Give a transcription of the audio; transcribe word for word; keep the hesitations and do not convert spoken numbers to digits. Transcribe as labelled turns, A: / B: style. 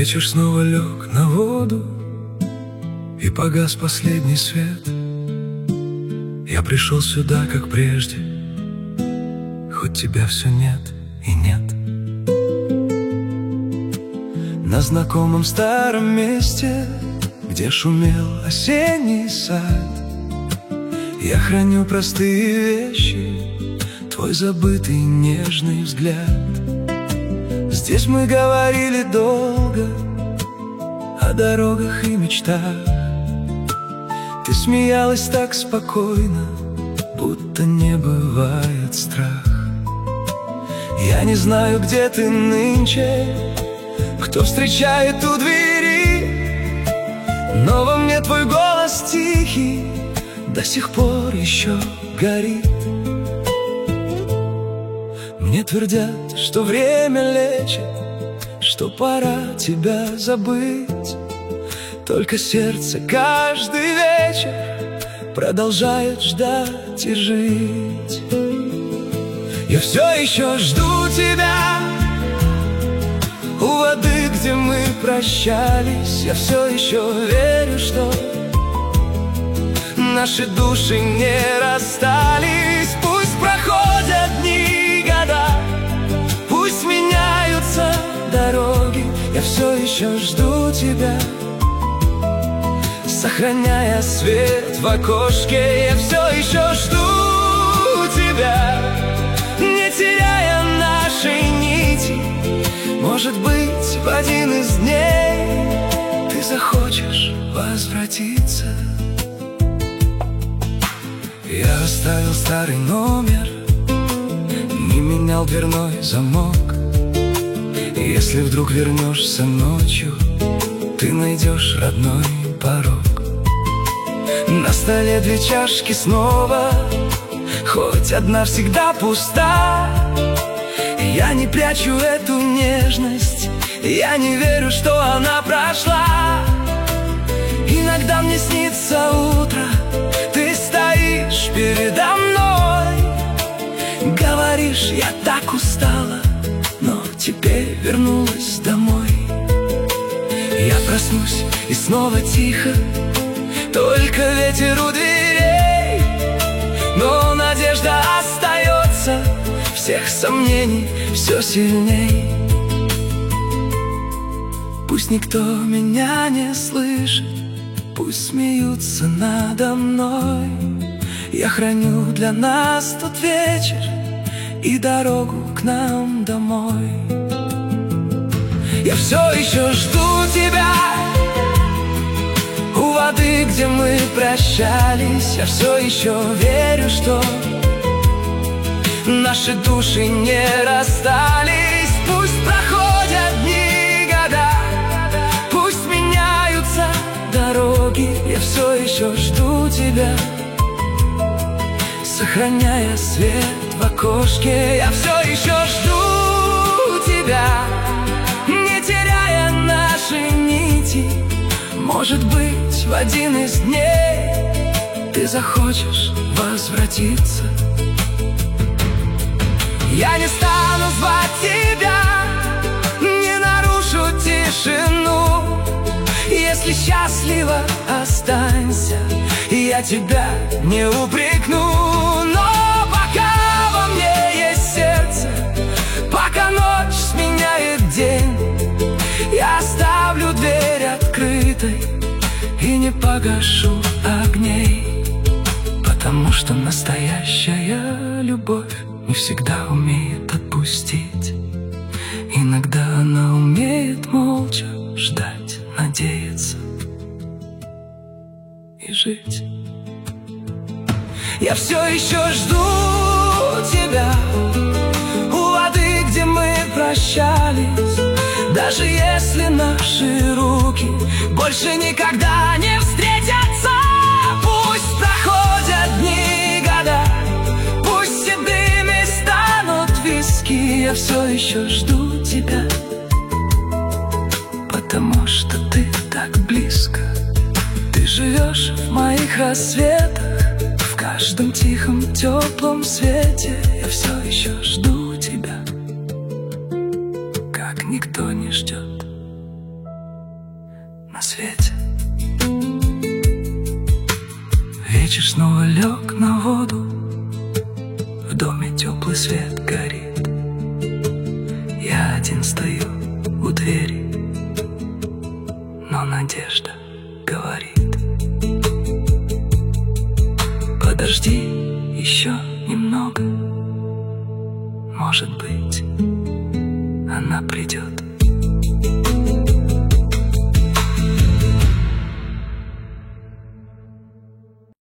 A: Вечер снова лег на воду, и погас последний свет. Я пришел сюда, как прежде, хоть тебя все нет и нет. На знакомом старом месте, где шумел осенний сад, я храню простые вещи, твой забытый нежный взгляд. Здесь мы говорили долго о дорогах и мечтах. Ты смеялась так спокойно, будто не бывает страх. Я не знаю, где ты нынче, кто встречает у двери, но во мне твой голос тихий до сих пор еще горит. Мне твердят, что время лечит, что пора тебя забыть. Только сердце каждый вечер продолжает ждать и жить. Я все еще жду тебя у воды, где мы прощались. Я все еще верю, что наши души не расстались. Пусть проходят дни, года, пусть меняются дороги, я все еще жду тебя, сохраняя свет в окошке. Я все еще жду тебя, не теряя нашей нити. Может быть, в один из дней ты захочешь возвратиться. Я оставил старый номер, не менял дверной замок. Если вдруг вернешься ночью, ты найдешь родной порог. На столе две чашки снова, хоть одна всегда пуста. Я не прячу эту нежность, я не верю, что она прошла. Иногда мне снится утро, ты стоишь передо мной, говоришь, я так устала, но теперь вернулась домой. Я проснусь и снова тихо, только ветер у дверей, но надежда остается, всех сомнений все сильней. Пусть никто меня не слышит, пусть смеются надо мной. Я храню для нас тот вечер и дорогу к нам домой. Я все еще жду тебя у воды, где мы прощались. Я все еще верю, что наши души не расстались. Пусть проходят дни, года, пусть меняются дороги, я все еще жду тебя, сохраняя свет в окошке. Я все еще жду тебя, не теряя наши нити. Может быть, в один из дней ты захочешь возвратиться. Я не стану звать тебя, не нарушу тишину. Если счастлива, останься, я тебя не упрекну. Но пока во мне есть сердце, пока ночь сменяет день, я оставлю дверь открытой и не погашу огней. Потому что настоящая любовь не всегда умеет отпустить. Иногда она умеет молча ждать, надеяться и жить. Я все еще жду тебя у воды, где мы прощались. Даже если наши руки больше никогда не встретятся. Пусть проходят дни, года, пусть седыми станут виски. Я все еще жду тебя, потому что ты так близко. Ты живешь в моих рассветах, в каждом тихом теплом свете. Я все еще жду тебя, как никто не ждет. доме теплый свет горит. Я один стою у двери, но надежда говорит: подожди еще немного, может быть, она придет.